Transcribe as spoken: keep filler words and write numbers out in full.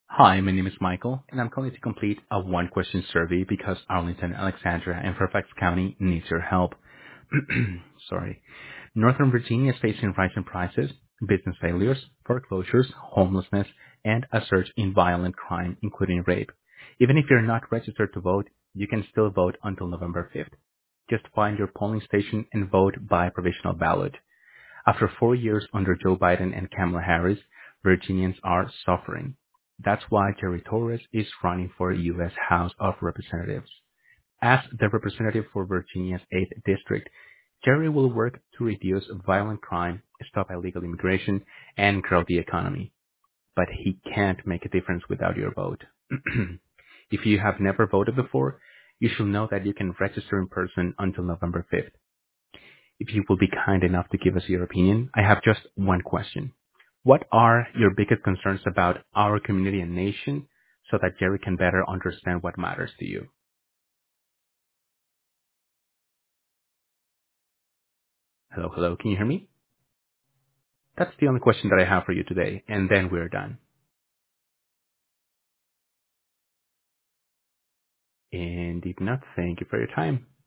Hi, my name is Michael, and I'm calling to complete a one-question survey because Arlington, Alexandria, and Fairfax County needs your help. Sorry. Northern Virginia is facing rising prices, business failures, foreclosures, homelessness, and a surge in violent crime, including rape. Even if you're not registered to vote, you can still vote until November fifth. Just find your polling station and vote by provisional ballot. After four years under Joe Biden and Kamala Harris, Virginians are suffering. That's why Jerry Torres is running for U S House of Representatives. As the representative for Virginia's eighth District, Jerry will work to reduce violent crime, stop illegal immigration, and grow the economy. But he can't make a difference without your vote. If you have never voted before, you should know that you can register in person until November fifth. If you will be kind enough to give us your opinion, I have just one question. What are your biggest concerns about our community and nation so that Jerry can better understand what matters to you? Hello, hello, can you hear me? That's the only question that I have for you today, and then we're done. And if not, thank you for your time.